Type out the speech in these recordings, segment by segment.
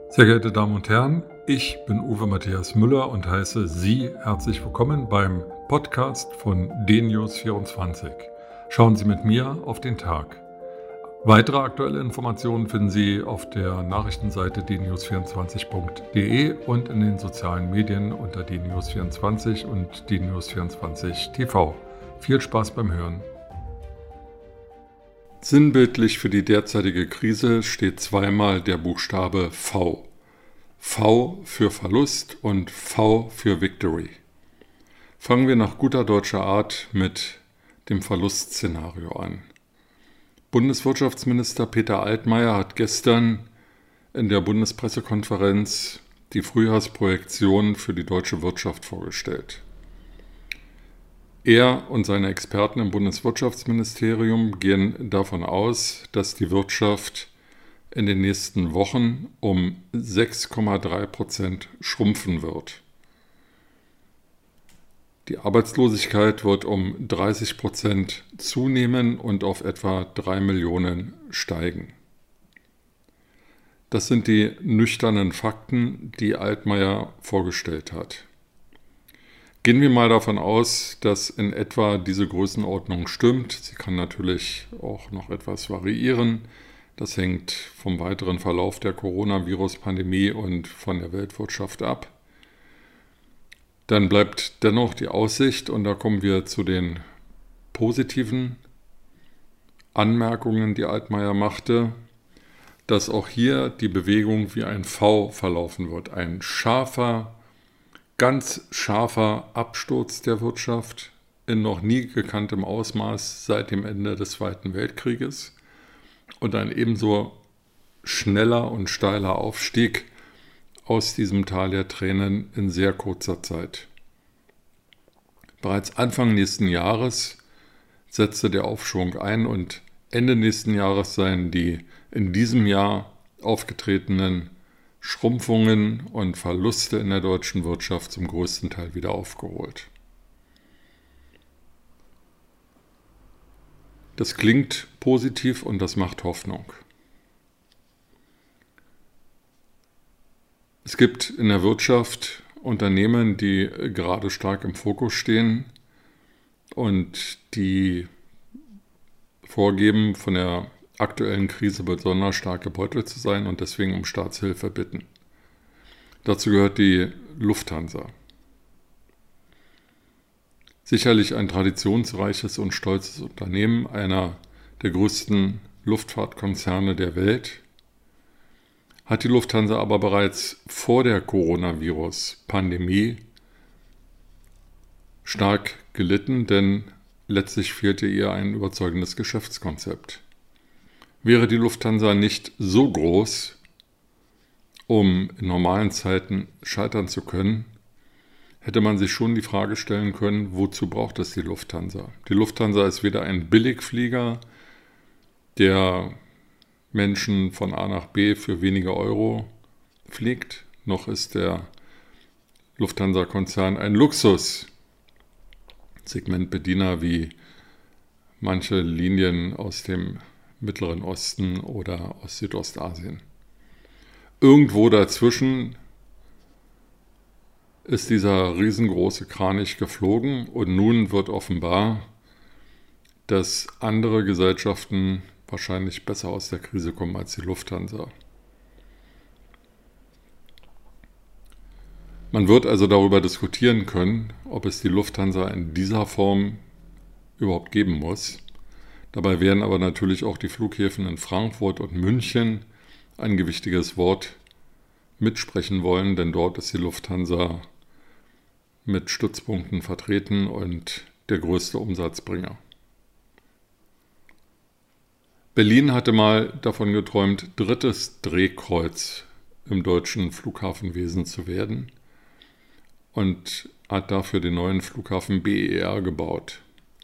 Sehr geehrte Damen und Herren, ich bin Uwe Matthias Müller und heiße Sie herzlich willkommen beim Podcast von dnews24. Schauen Sie mit mir auf den Tag. Weitere aktuelle Informationen finden Sie auf der Nachrichtenseite dnews24.de und in den sozialen Medien unter dnews24 und dnews24 TV. Viel Spaß beim Hören. Sinnbildlich für die derzeitige Krise steht zweimal der Buchstabe V. V für Verlust und V für Victory. Fangen wir nach guter deutscher Art mit dem Verlustszenario an. Bundeswirtschaftsminister Peter Altmaier hat gestern in der Bundespressekonferenz die Frühjahrsprojektion für die deutsche Wirtschaft vorgestellt. Er und seine Experten im Bundeswirtschaftsministerium gehen davon aus, dass die Wirtschaft in den nächsten Wochen um 6,3% schrumpfen wird. Die Arbeitslosigkeit wird um 30% zunehmen und auf etwa 3 Millionen steigen. Das sind die nüchternen Fakten, die Altmaier vorgestellt hat. Gehen wir mal davon aus, dass in etwa diese Größenordnung stimmt. Sie kann natürlich auch noch etwas variieren. Das hängt vom weiteren Verlauf der Coronavirus-Pandemie und von der Weltwirtschaft ab. Dann bleibt dennoch die Aussicht, und da kommen wir zu den positiven Anmerkungen, die Altmaier machte, dass auch hier die Bewegung wie ein V verlaufen wird. Ein ganz scharfer Absturz der Wirtschaft in noch nie gekanntem Ausmaß seit dem Ende des Zweiten Weltkrieges und ein ebenso schneller und steiler Aufstieg aus diesem Tal der Tränen in sehr kurzer Zeit. Bereits Anfang nächsten Jahres setzte der Aufschwung ein und Ende nächsten Jahres seien die in diesem Jahr aufgetretenen Schrumpfungen und Verluste in der deutschen Wirtschaft zum größten Teil wieder aufgeholt. Das klingt positiv und das macht Hoffnung. Es gibt in der Wirtschaft Unternehmen, die gerade stark im Fokus stehen und die vorgeben, von der aktuellen Krise besonders stark gebeutelt zu sein und deswegen um Staatshilfe bitten. Dazu gehört die Lufthansa. Sicherlich ein traditionsreiches und stolzes Unternehmen, einer der größten Luftfahrtkonzerne der Welt, hat die Lufthansa aber bereits vor der Coronavirus-Pandemie stark gelitten, denn letztlich fehlte ihr ein überzeugendes Geschäftskonzept. Wäre die Lufthansa nicht so groß, um in normalen Zeiten scheitern zu können, hätte man sich schon die Frage stellen können, wozu braucht es die Lufthansa? Die Lufthansa ist weder ein Billigflieger, der Menschen von A nach B für wenige Euro fliegt, noch ist der Lufthansa-Konzern ein Luxussegmentbediener wie manche Linien aus dem Mittleren Osten oder aus Südostasien. Irgendwo dazwischen ist dieser riesengroße Kranich geflogen und nun wird offenbar, dass andere Gesellschaften wahrscheinlich besser aus der Krise kommen als die Lufthansa. Man wird also darüber diskutieren können, ob es die Lufthansa in dieser Form überhaupt geben muss. Dabei werden aber natürlich auch die Flughäfen in Frankfurt und München ein gewichtiges Wort mitsprechen wollen, denn dort ist die Lufthansa mit Stützpunkten vertreten und der größte Umsatzbringer. Berlin hatte mal davon geträumt, drittes Drehkreuz im deutschen Flughafenwesen zu werden und hat dafür den neuen Flughafen BER gebaut.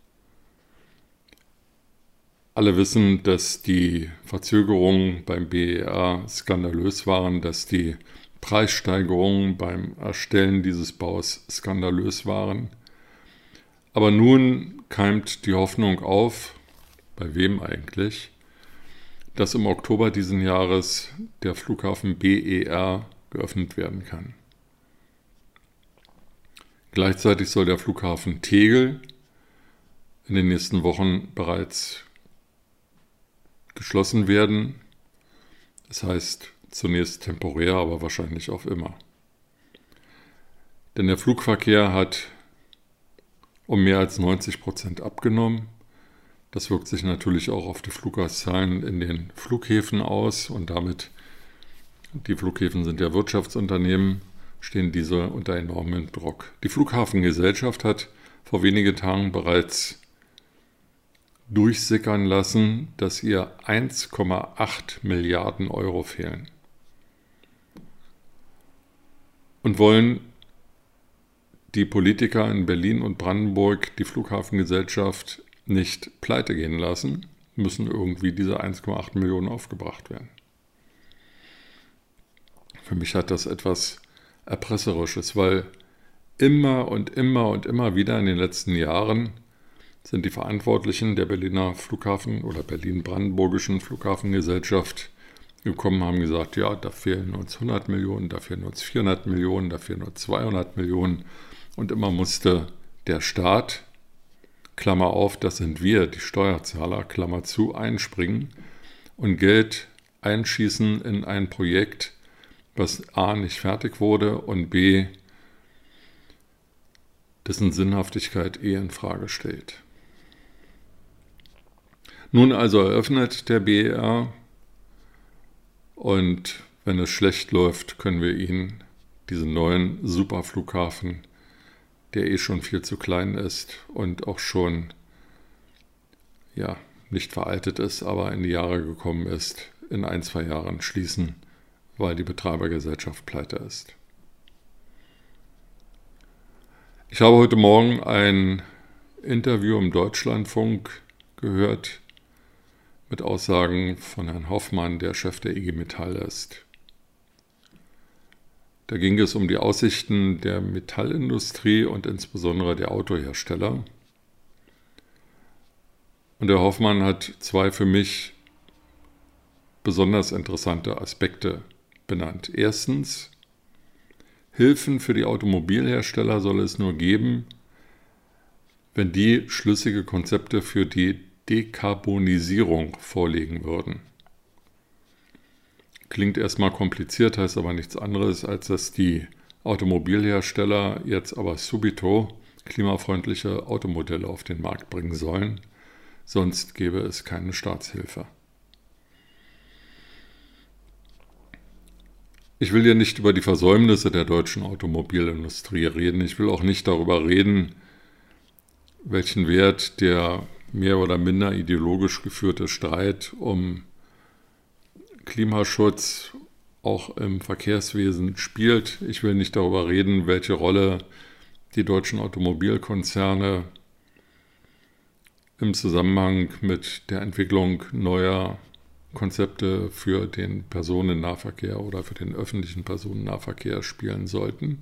Alle wissen, dass die Verzögerungen beim BER skandalös waren, dass die Preissteigerungen beim Erstellen dieses Baus skandalös waren. Aber nun keimt die Hoffnung auf, bei wem eigentlich, dass im Oktober diesen Jahres der Flughafen BER geöffnet werden kann. Gleichzeitig soll der Flughafen Tegel in den nächsten Wochen bereits geschlossen werden. Das heißt zunächst temporär, aber wahrscheinlich auf immer. Denn der Flugverkehr hat um mehr als 90% abgenommen. Das wirkt sich natürlich auch auf die Fluggastzahlen in den Flughäfen aus und damit, die Flughäfen sind ja Wirtschaftsunternehmen, stehen diese unter enormem Druck. Die Flughafengesellschaft hat vor wenigen Tagen bereits durchsickern lassen, dass ihr 1,8 Milliarden Euro fehlen. Und wollen die Politiker in Berlin und Brandenburg die Flughafengesellschaft nicht pleite gehen lassen, müssen irgendwie diese 1,8 Millionen aufgebracht werden. Für mich hat das etwas Erpresserisches, weil immer und immer und immer wieder in den letzten Jahren sind die Verantwortlichen der Berliner Flughafen- oder Berlin-Brandenburgischen Flughafengesellschaft gekommen, haben gesagt, ja, da fehlen uns 100 Millionen, da fehlen uns 400 Millionen, da fehlen uns 200 Millionen. Und immer musste der Staat, Klammer auf, das sind wir, die Steuerzahler, Klammer zu, einspringen und Geld einschießen in ein Projekt, was A nicht fertig wurde und B dessen Sinnhaftigkeit in Frage stellt. Nun also eröffnet der BER und wenn es schlecht läuft, können wir ihn, diesen neuen Superflughafen, der schon viel zu klein ist und auch schon nicht veraltet ist, aber in die Jahre gekommen ist, in 1-2 Jahren schließen, weil die Betreibergesellschaft pleite ist. Ich habe heute Morgen ein Interview im Deutschlandfunk gehört mit Aussagen von Herrn Hoffmann, der Chef der IG Metall ist. Da ging es um die Aussichten der Metallindustrie und insbesondere der Autohersteller. Und Herr Hoffmann hat 2 für mich besonders interessante Aspekte benannt. Erstens, Hilfen für die Automobilhersteller soll es nur geben, wenn die schlüssige Konzepte für die Dekarbonisierung vorlegen würden. Klingt erstmal kompliziert, heißt aber nichts anderes, als dass die Automobilhersteller jetzt aber subito klimafreundliche Automodelle auf den Markt bringen sollen, sonst gäbe es keine Staatshilfe. Ich will hier nicht über die Versäumnisse der deutschen Automobilindustrie reden. Ich will auch nicht darüber reden, welchen Wert der mehr oder minder ideologisch geführte Streit um Klimaschutz auch im Verkehrswesen spielt. Ich will nicht darüber reden, welche Rolle die deutschen Automobilkonzerne im Zusammenhang mit der Entwicklung neuer Konzepte für den Personennahverkehr oder für den öffentlichen Personennahverkehr spielen sollten.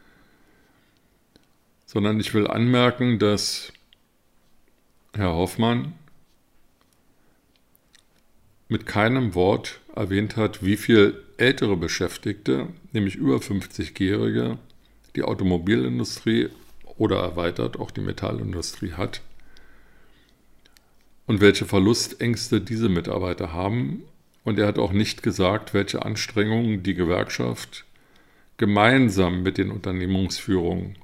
Sondern ich will anmerken, dass Herr Hoffmann mit keinem Wort erwähnt hat, wie viel ältere Beschäftigte, nämlich über 50-Jährige, die Automobilindustrie oder erweitert auch die Metallindustrie hat und welche Verlustängste diese Mitarbeiter haben. Und er hat auch nicht gesagt, welche Anstrengungen die Gewerkschaft gemeinsam mit den Unternehmensführungen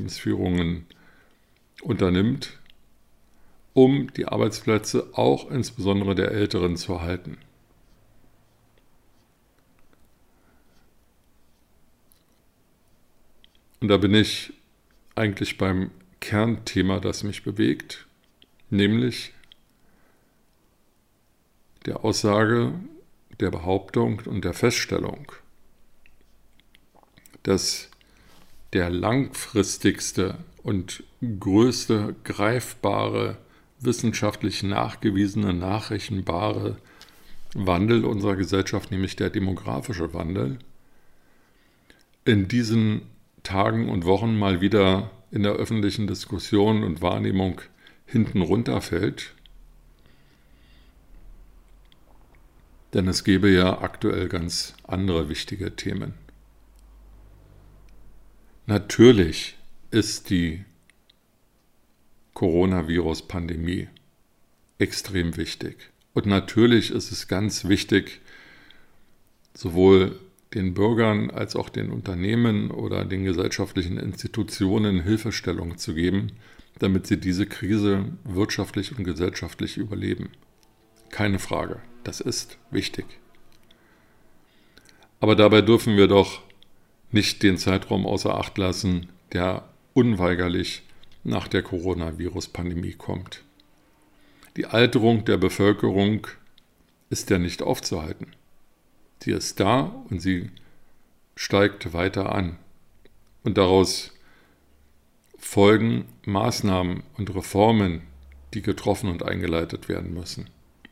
unternimmt, um die Arbeitsplätze auch insbesondere der Älteren zu erhalten. Und da bin ich eigentlich beim Kernthema, das mich bewegt, nämlich der Aussage, der Behauptung und der Feststellung, dass der langfristigste und größte greifbare, wissenschaftlich nachgewiesene, nachrechenbare Wandel unserer Gesellschaft, nämlich der demografische Wandel, in diesen Tagen und Wochen mal wieder in der öffentlichen Diskussion und Wahrnehmung hinten runterfällt. Denn es gäbe ja aktuell ganz andere wichtige Themen. Natürlich ist die Coronavirus-Pandemie extrem wichtig. Und natürlich ist es ganz wichtig, sowohl den Bürgern als auch den Unternehmen oder den gesellschaftlichen Institutionen Hilfestellung zu geben, damit sie diese Krise wirtschaftlich und gesellschaftlich überleben. Keine Frage, das ist wichtig. Aber dabei dürfen wir doch nicht den Zeitraum außer Acht lassen, der unweigerlich nach der Coronavirus-Pandemie kommt. Die Alterung der Bevölkerung ist ja nicht aufzuhalten. Sie ist da und sie steigt weiter an. Und daraus folgen Maßnahmen und Reformen, die getroffen und eingeleitet werden müssen.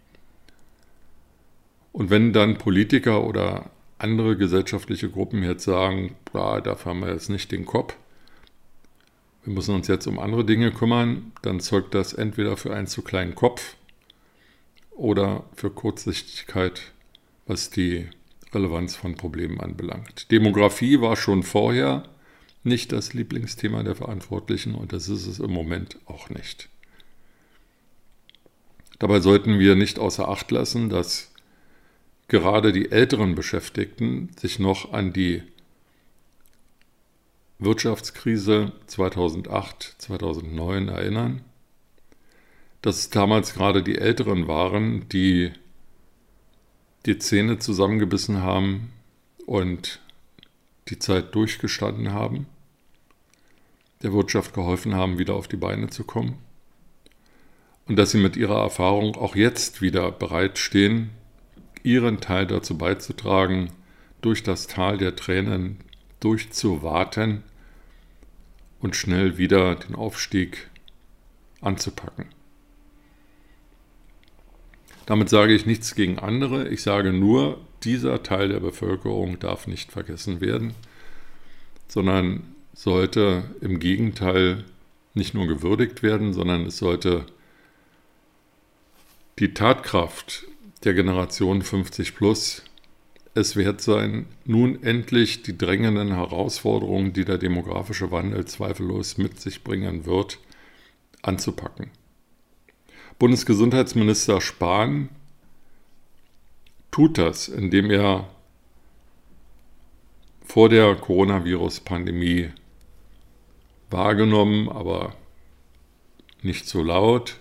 Und wenn dann Politiker oder andere gesellschaftliche Gruppen jetzt sagen, dafür haben wir jetzt nicht den Kopf, wir müssen uns jetzt um andere Dinge kümmern, dann zeugt das entweder für einen zu kleinen Kopf oder für Kurzsichtigkeit, was die Relevanz von Problemen anbelangt. Demografie war schon vorher nicht das Lieblingsthema der Verantwortlichen und das ist es im Moment auch nicht. Dabei sollten wir nicht außer Acht lassen, dass gerade die älteren Beschäftigten sich noch an die Wirtschaftskrise 2008, 2009 erinnern, dass es damals gerade die Älteren waren, die die Zähne zusammengebissen haben und die Zeit durchgestanden haben, der Wirtschaft geholfen haben, wieder auf die Beine zu kommen und dass sie mit ihrer Erfahrung auch jetzt wieder bereitstehen, ihren Teil dazu beizutragen, durch das Tal der Tränen durchzuwaten und schnell wieder den Aufstieg anzupacken. Damit sage ich nichts gegen andere, ich sage nur, dieser Teil der Bevölkerung darf nicht vergessen werden, sondern sollte im Gegenteil nicht nur gewürdigt werden, sondern es sollte die Tatkraft der Generation 50 plus es wert sein, nun endlich die drängenden Herausforderungen, die der demografische Wandel zweifellos mit sich bringen wird, anzupacken. Bundesgesundheitsminister Spahn tut das, indem er vor der Coronavirus-Pandemie wahrgenommen, aber nicht so laut,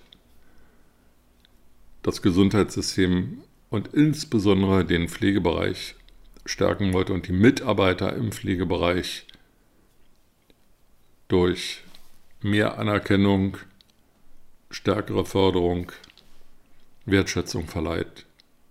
das Gesundheitssystem und insbesondere den Pflegebereich stärken wollte und die Mitarbeiter im Pflegebereich durch mehr Anerkennung, stärkere Förderung, Wertschätzung verleiht.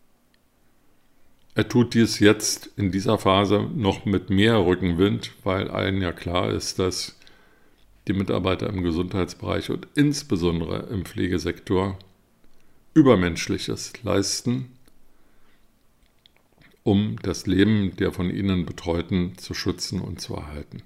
Er tut dies jetzt in dieser Phase noch mit mehr Rückenwind, weil allen ja klar ist, dass die Mitarbeiter im Gesundheitsbereich und insbesondere im Pflegesektor Übermenschliches leisten, um das Leben der von ihnen Betreuten zu schützen und zu erhalten.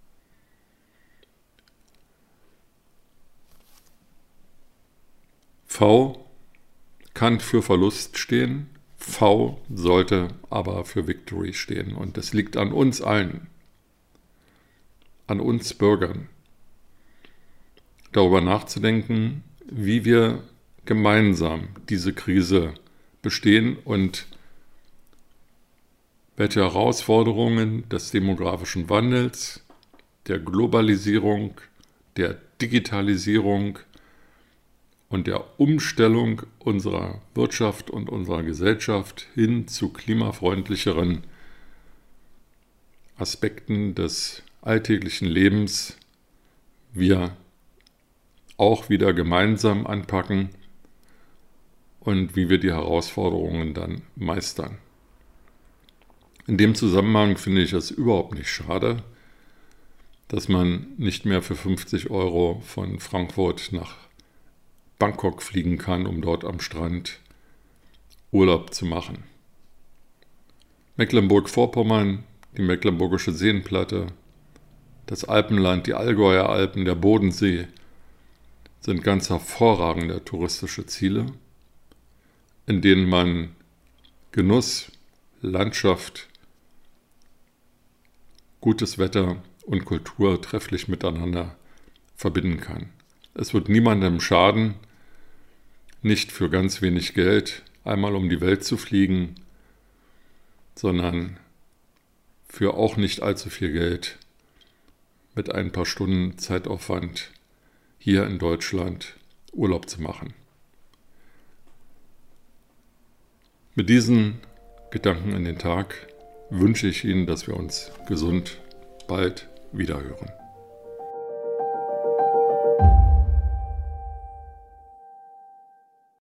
V kann für Verlust stehen, V sollte aber für Victory stehen. Und es liegt an uns allen, an uns Bürgern, darüber nachzudenken, wie wir gemeinsam diese Krise bestehen und welche Herausforderungen des demografischen Wandels, der Globalisierung, der Digitalisierung und der Umstellung unserer Wirtschaft und unserer Gesellschaft hin zu klimafreundlicheren Aspekten des alltäglichen Lebens wir auch wieder gemeinsam anpacken und wie wir die Herausforderungen dann meistern. In dem Zusammenhang finde ich es überhaupt nicht schade, dass man nicht mehr für 50 € von Frankfurt nach Bangkok fliegen kann, um dort am Strand Urlaub zu machen. Mecklenburg-Vorpommern, die Mecklenburgische Seenplatte, das Alpenland, die Allgäuer Alpen, der Bodensee sind ganz hervorragende touristische Ziele, in denen man Genuss, Landschaft, gutes Wetter und Kultur trefflich miteinander verbinden kann. Es wird niemandem schaden, nicht für ganz wenig Geld einmal um die Welt zu fliegen, sondern für auch nicht allzu viel Geld mit ein paar Stunden Zeitaufwand hier in Deutschland Urlaub zu machen. Mit diesen Gedanken in den Tag wünsche ich Ihnen, dass wir uns gesund bald wiederhören.